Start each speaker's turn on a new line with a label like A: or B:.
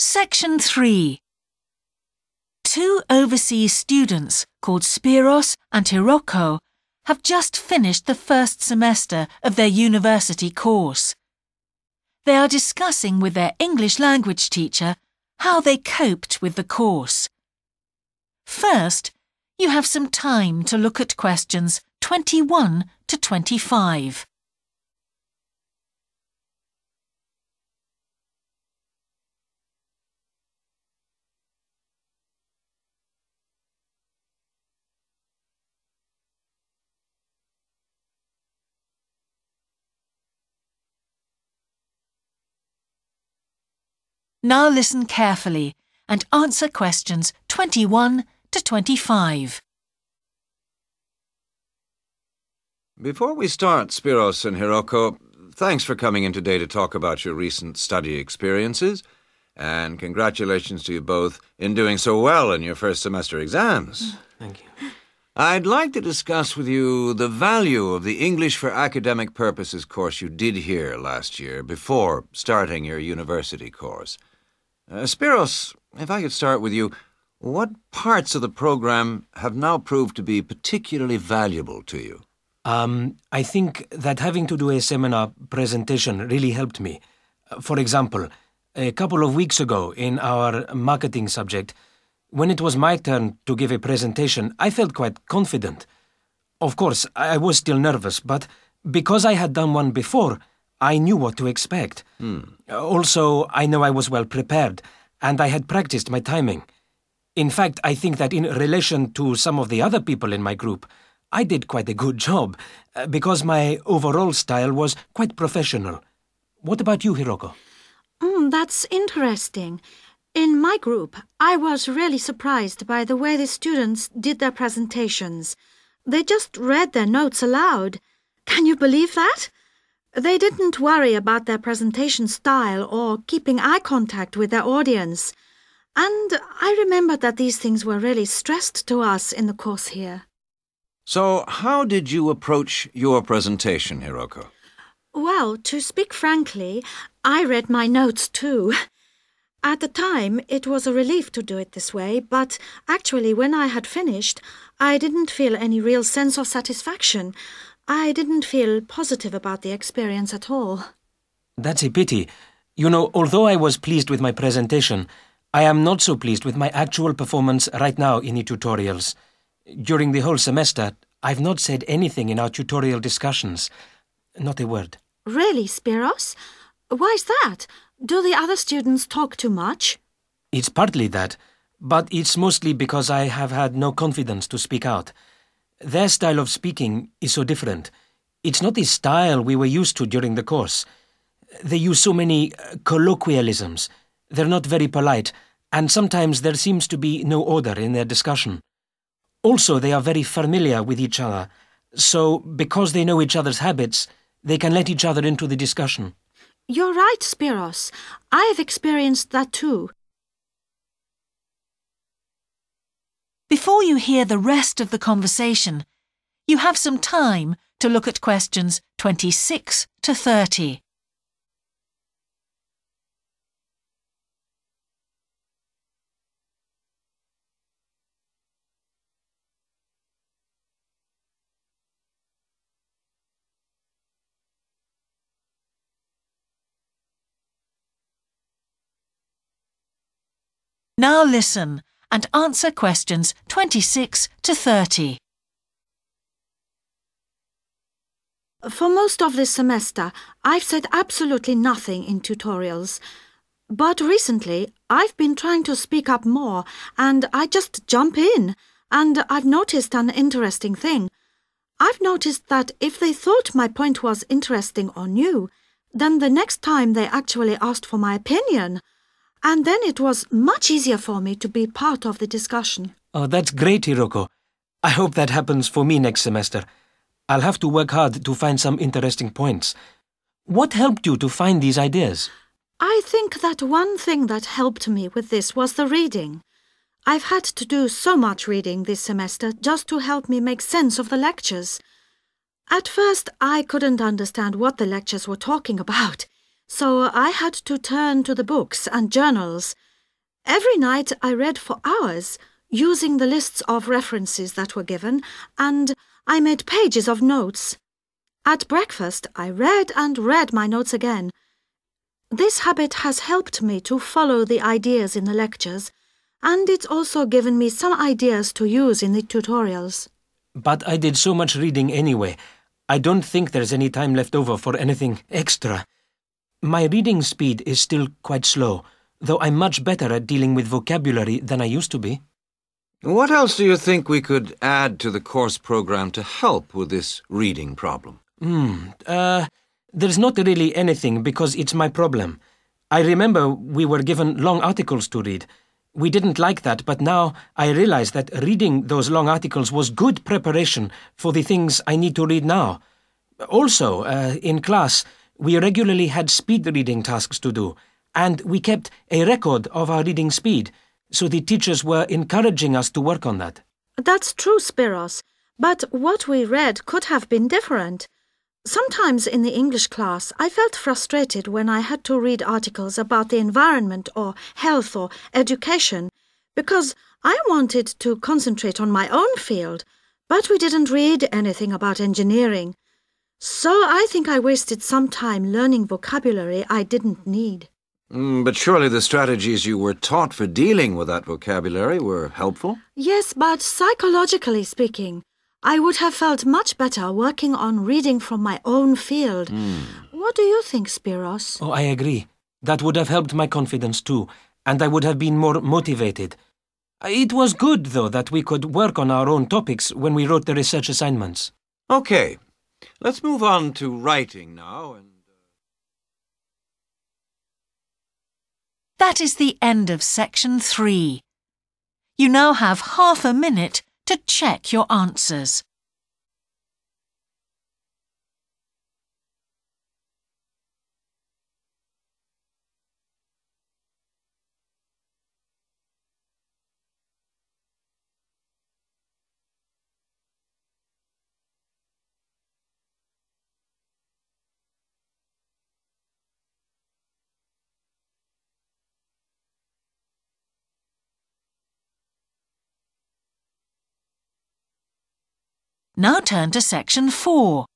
A: Section 3. Two overseas students called Spiros and Hiroko have just finished the first semester of their university course. They are discussing with their English language teacher how they coped with the course. First, you have some time to look at questions 21 to 25. Now listen carefully and answer questions 21 to 25.
B: Before we start, Spiros and Hiroko, thanks for coming in today to talk about your recent study experiences, and congratulations to you both in doing so well in your first semester exams.
C: Thank you.
B: I'd like to discuss with you the value of the English for Academic Purposes course you did here last year before starting your university course. Spiros, if I could start with you, what parts of the program have now proved to be particularly valuable to you?
C: I think that having to do a seminar presentation really helped me. For example, a couple of weeks ago in our marketing subject, when it was my turn to give a presentation, I felt quite confident. Of course, I was still nervous, but because I had done one before, I knew what to expect. Also, I know I was well prepared, and I had practiced my timing. In fact, I think that in relation to some of the other people in my group, I did quite a good job, because my overall style was quite professional. What about you, Hiroko?
D: That's interesting. In my group, I was really surprised by the way the students did their presentations. They just read their notes aloud. Can you believe that? They didn't worry about their presentation style or keeping eye contact with their audience. And I remember that these things were really stressed to us in the course here.
B: So, how did you approach your presentation, Hiroko?
D: Well, to speak frankly, I read my notes too. At the time, it was a relief to do it this way, but actually when I had finished, I didn't feel any real sense of satisfaction. I didn't feel positive about the experience at all.
C: That's a pity. You know, although I was pleased with my presentation, I am not so pleased with my actual performance right now in the tutorials. During the whole semester, I've not said anything in our tutorial discussions. Not a word.
D: Really, Spiros? Why's that? Do the other students talk too much?
C: It's partly that, but it's mostly because I have had no confidence to speak out. Their style of speaking is so different. It's not the style we were used to during the course. They use so many colloquialisms. They're not very polite, and sometimes there seems to be no order in their discussion. Also, they are very familiar with each other, so because they know each other's habits, they can let each other into the discussion.
D: You're right, Spiros. I've experienced that too.
A: Before you hear the rest of the conversation, you have some time to look at questions 26 to 30. Now listen and answer questions 26 to 30.
D: For most of this semester, I've said absolutely nothing in tutorials. But recently, I've been trying to speak up more, and I just jump in, and I've noticed an interesting thing. I've noticed that if they thought my point was interesting or new, then the next time they actually asked for my opinion. And then it was much easier for me to be part of the discussion.
C: Oh, that's great, Hiroko. I hope that happens for me next semester. I'll have to work hard to find some interesting points. What helped you to find these ideas?
D: I think that one thing that helped me with this was the reading. I've had to do so much reading this semester just to help me make sense of the lectures. At first, I couldn't understand what the lectures were talking about. So I had to turn to the books and journals, Every night I read for hours, using the lists of references that were given, and I made pages of notes. At breakfast, I read and read my notes again. This habit has helped me to follow the ideas in the lectures, and it's also given me some ideas to use in the tutorials.
C: But I did so much reading anyway. I don't think there's any time left over for anything extra. My reading speed is still quite slow, though I'm much better at dealing with vocabulary than I used to be.
B: What else do you think we could add to the course program to help with this reading problem?
C: There's not really anything because it's my problem. I remember we were given long articles to read. We didn't like that, but now I realize that reading those long articles was good preparation for the things I need to read now. Also, in class, we regularly had speed reading tasks to do, and we kept a record of our reading speed, so the teachers were encouraging us to work on that.
D: That's true, Spiros, but what we read could have been different. Sometimes in the English class, I felt frustrated when I had to read articles about the environment or health or education, because I wanted to concentrate on my own field, but we didn't read anything about engineering. So I think I wasted some time learning vocabulary I didn't need.
B: But surely the strategies you were taught for dealing with that vocabulary were helpful?
D: Yes, but psychologically speaking, I would have felt much better working on reading from my own field. What do you think, Spiros?
C: Oh, I agree. That would have helped my confidence too, and I would have been more motivated. It was good, though, that we could work on our own topics when we wrote the research assignments.
B: Okay, let's move on to writing now.
A: That is the end of section 3. You now have half a minute to check your answers. Now turn to section 4.